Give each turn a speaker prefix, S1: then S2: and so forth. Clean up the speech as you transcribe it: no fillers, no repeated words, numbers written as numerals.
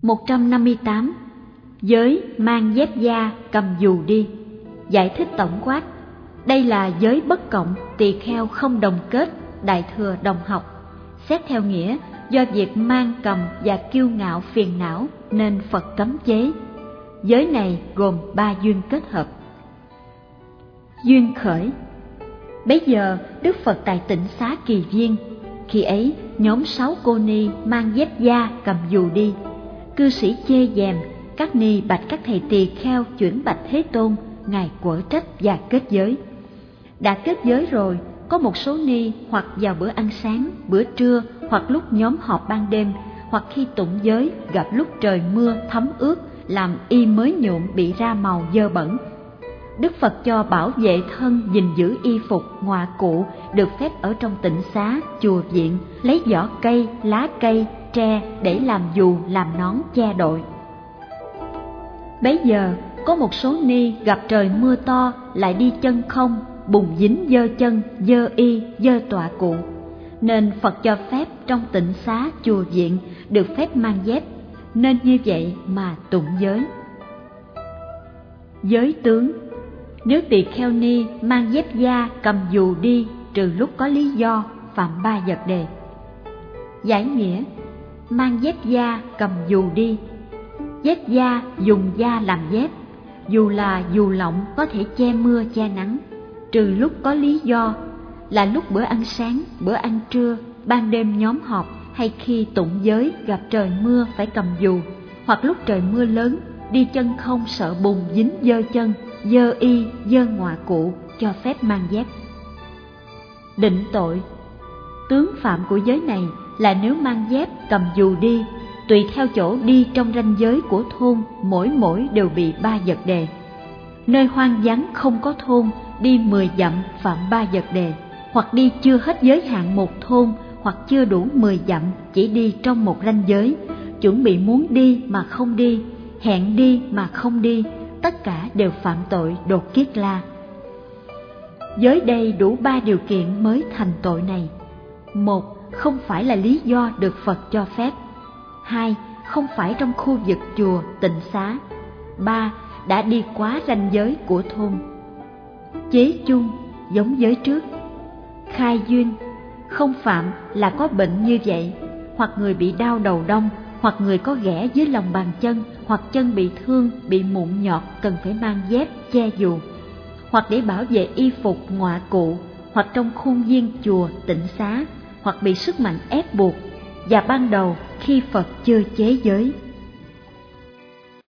S1: 158. Giới mang dép da cầm dù đi. Giải thích tổng quát: đây là giới bất cộng, tỳ kheo không đồng kết, đại thừa đồng học. Xét theo nghĩa, do việc mang cầm và kiêu ngạo phiền não nên Phật cấm chế. Giới này gồm 3 duyên kết hợp. Duyên khởi. Bấy giờ Đức Phật tại Tịnh Xá Kỳ Viên. Khi ấy nhóm 6 cô ni mang dép da cầm dù đi. Cư sĩ chê dèm, các ni bạch các thầy tỳ kheo chuyển bạch Thế Tôn, ngài quở trách và kết giới. Đã kết giới rồi, có một số ni hoặc vào bữa ăn sáng, bữa trưa, hoặc lúc nhóm họp ban đêm, hoặc khi tụng giới gặp lúc trời mưa thấm ướt, làm y mới nhuộm bị ra màu dơ bẩn. Đức Phật cho bảo vệ thân gìn giữ y phục, ngoạ cụ được phép ở trong tịnh xá, chùa viện, lấy vỏ cây, lá cây, tre để làm dù, làm nón che đội. Bấy giờ có một số ni gặp trời mưa to lại đi chân không, bùn dính dơ chân, dơ y, dơ tọa cụ, nên Phật cho phép trong tịnh xá, chùa viện được phép mang dép, nên như vậy mà tụng giới. Giới tướng. Nếu tỳ kheo ni mang dép da cầm dù đi trừ lúc có lý do, phạm 3 vật đề. Giải nghĩa: mang dép da cầm dù đi. Dép da dùng da làm dép, dù là dù lọng có thể che mưa che nắng, trừ lúc có lý do, là lúc bữa ăn sáng, bữa ăn trưa, ban đêm nhóm họp, hay khi tụng giới gặp trời mưa phải cầm dù, hoặc lúc trời mưa lớn đi chân không sợ bùn dính dơ chân, dơ y, dơ ngoạ cụ, cho phép mang dép. Định tội. Tướng phạm của giới này là nếu mang dép cầm dù đi, tùy theo chỗ đi trong ranh giới của thôn, mỗi đều bị 3 vật đề. Nơi hoang vắng không có thôn, đi 10 dặm phạm 3 vật đề, hoặc đi chưa hết giới hạn một thôn, hoặc chưa đủ 10 dặm, chỉ đi trong một ranh giới, chuẩn bị muốn đi mà không đi, hẹn đi mà không đi, tất cả đều phạm tội đột kiết la. Giới đây đủ 3 điều kiện mới thành tội này. 1. Không phải là lý do được Phật cho phép. 2. Không phải trong khu vực chùa, tịnh xá. 3. Đã đi quá ranh giới của thôn. Chế chung giống giới trước. Khai duyên. Không phạm là có bệnh như vậy, hoặc người bị đau đầu đông, hoặc người có ghẻ dưới lòng bàn chân, hoặc chân bị thương, bị mụn nhọt cần phải mang dép che dù, hoặc để bảo vệ y phục, ngoạ cụ, hoặc trong khuôn viên chùa, tịnh xá, hoặc bị sức mạnh ép buộc, và ban đầu khi Phật chưa chế giới.